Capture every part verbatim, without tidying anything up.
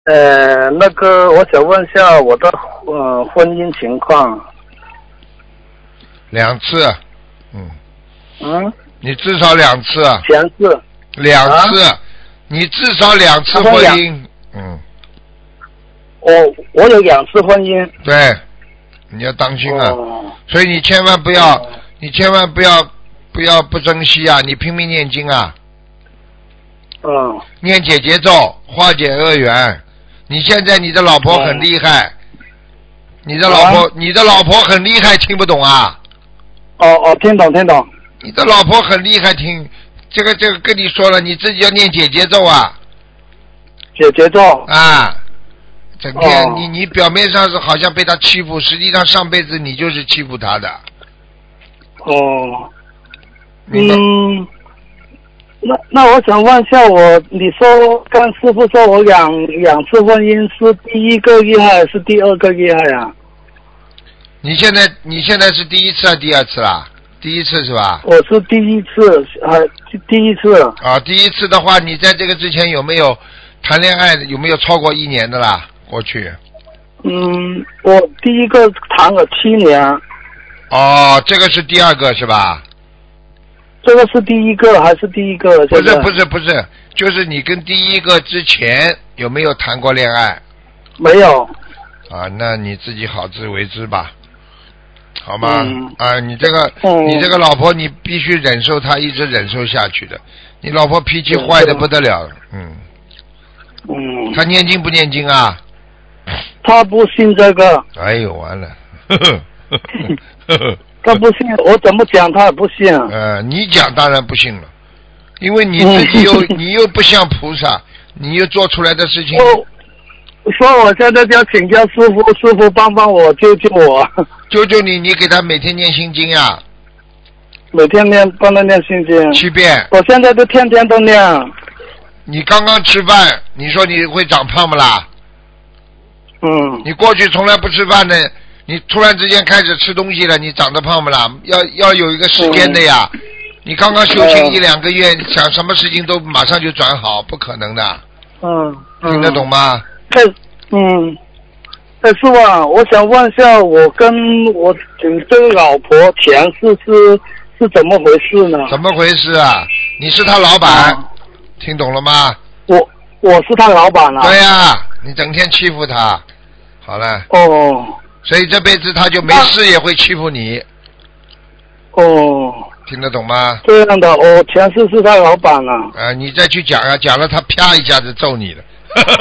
呃，那个我想问一下我的呃婚姻情况。 两次，嗯。 嗯。 你至少两次。 前次。 两次，啊、你至少两次婚姻，嗯。 我我有两次婚姻。 对，你要当心啊！ 哦、 所以你千万不要， 哦、 你千万不要不要不珍惜啊！你拼命念经啊！ 嗯。 念解结咒，化解恶缘。你现在你的老婆很厉害，嗯、你的老婆、啊、你的老婆很厉害，听不懂啊？ 哦哦，听懂听懂。 你的老婆很厉害，听这个这个跟你说了，你自己要念解结咒啊。 解结咒。 啊。整天、 哦、 你你表面上是好像被他欺负，实际上上辈子你就是欺负他的。 哦。嗯。那那我想问一下我，你说刚师傅说我两两次婚姻是第一个厉害还是第二个厉害啊？ 你现在你现在是第一次还是第二次啦？第一次是吧？ 我是第一次，呃，第一次。 啊，第一次的话，你在这个之前有没有谈恋爱？有没有超过一年的啦？过去。 嗯，我第一个谈了七年。 哦，这个是第二个是吧？ 这个是第一个还是第一个？ 不是不是不是，就是你跟第一个之前有没有谈过恋爱？ 没有。 啊，那你自己好自为之吧，好吗？ 嗯、 啊，你这个、嗯、你这个老婆你必须忍受她，一直忍受下去的。你老婆脾气坏的不得了，嗯。 嗯。 她念经不念经啊？ 她不信这个。 哎呦，完了。呵呵呵呵呵他不信，我怎么讲他也不信。 呃，你讲当然不信了，因为你自己又你又不像菩萨，你又做出来的事情。 我说我现在就要请教师傅，师傅帮帮我，救救我。 救救你，你给他每天念心经呀。 每天念，帮他念心经。 七遍。 我现在都天天都念。 你刚刚吃饭，你说你会长胖不啦？ 嗯。 你过去从来不吃饭的。你突然之间开始吃东西了，你长得胖不啦？要要有一个时间的呀。嗯、你刚刚修行一两个月，嗯、想什么事情都马上就转好，不可能的。 嗯。 听得懂吗？ 哎，嗯，哎，师傅啊，我想问一下，我跟我这个老婆前世是是怎么回事呢？ 怎么回事啊？你是他老板，啊、听懂了吗？ 我我是他老板啊。 对呀、啊，你整天欺负他，好了。 哦。 所以这辈子他就没事也会欺负你。 哦。 听得懂吗？ 这样的，我前世是他老板啊。 啊，你再去讲啊，讲了他啪一下子揍你了。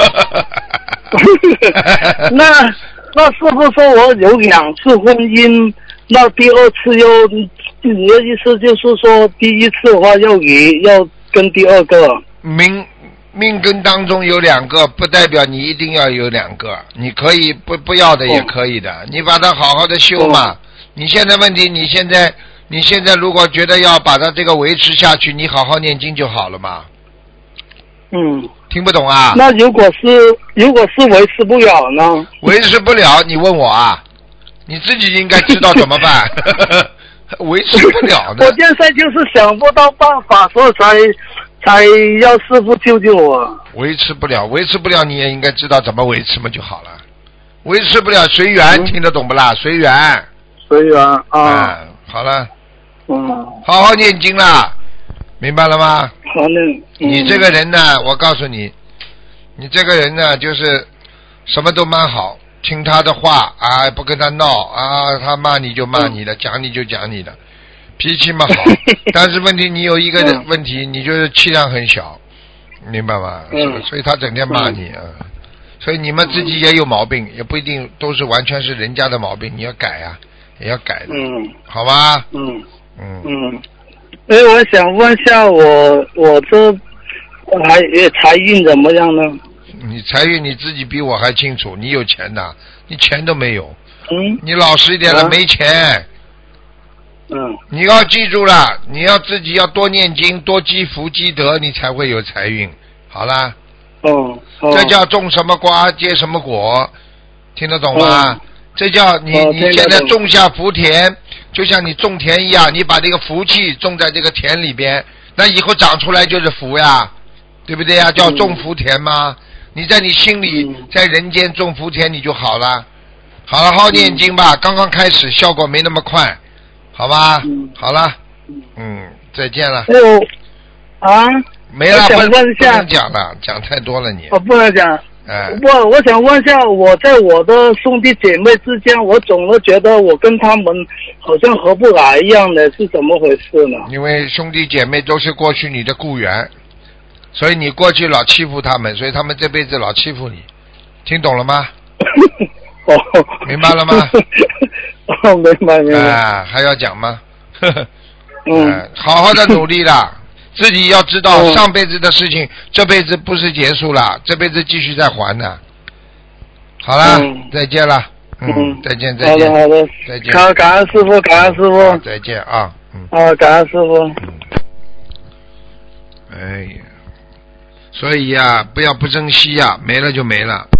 那那师傅说我有两次婚姻，那第二次又，你的意思就是说第一次的话要离，要跟第二个。 命命根当中有两个，不代表你一定要有两个，你可以不不要的也可以的，哦、你把它好好的修嘛。哦、你现在问题，你现在你现在如果觉得要把它这个维持下去，你好好念经就好了嘛。 嗯。听不懂啊？ 那如果是如果是维持不了呢？ 维持不了，你问我啊？你自己应该知道怎么办。维持不了呢。 我现在就是想不到办法，所以才才要师傅救救我。 维持不了，维持不了，你也应该知道怎么维持嘛就好了。维持不了随缘，嗯、听得懂不啦？随缘。 随缘啊、 嗯。好了。 嗯。 好好念经啦，明白了吗？ 好嘞。嗯、 你这个人呢，我告诉你，你这个人呢，就是什么都蛮好，听他的话啊，不跟他闹啊，他骂你就骂你的，嗯、讲你就讲你的，脾气嘛好。但是问题你有一个问题，嗯、你就是气量很小，明白吗？嗯、所以他整天骂你啊。嗯、所以你们自己也有毛病，也不一定都是完全是人家的毛病，你要改啊，也要改的， 嗯， 好吗？ 嗯嗯嗯。所以我想问一下我，我这还财运怎么样呢？ 你财运你自己比我还清楚，你有钱的，你钱都没有。 嗯。 你老实一点了，啊、没钱。 嗯。 你要记住了，你要自己要多念经，多积福积德，你才会有财运。好啦。 哦。哦这叫种什么瓜结什么果，听得懂吗？哦、这叫你、哦、你现在种下福田，就像你种田一样，你把这个福气种在这个田里边，那以后长出来就是福呀，对不对呀？叫种福田吗？嗯、 你在你心里， 嗯在人间种福田，你就好了。好了，好好念经吧，刚刚开始效果没那么快，好吧？ 嗯好了，嗯，再见了。 还有啊， 没了， 我想不问一下不能讲了，讲太多了你。 我不能讲。 哎， 我我想问一下，我在我的兄弟姐妹之间，我总是觉得我跟他们好像合不来一样的，是怎么回事呢？ 因为兄弟姐妹都是过去你的雇员，所以你过去老欺负他们，所以他们这辈子老欺负你，听懂了吗？ 哦， 明白了吗？ 哦，明白明白。 啊，还要讲吗？呵呵， 嗯、 哎好好的努力啦，自己要知道嗯上辈子的事情，这辈子不是结束了，这辈子继续再还的。好了， 嗯再见了，嗯， 嗯， 再见再见， 好的好的， 再见， 感感恩师傅，感恩师好傅， 再见啊，嗯。 啊，感恩师傅。 嗯，哎呀，所以呀、不要不珍惜呀、没了就没了。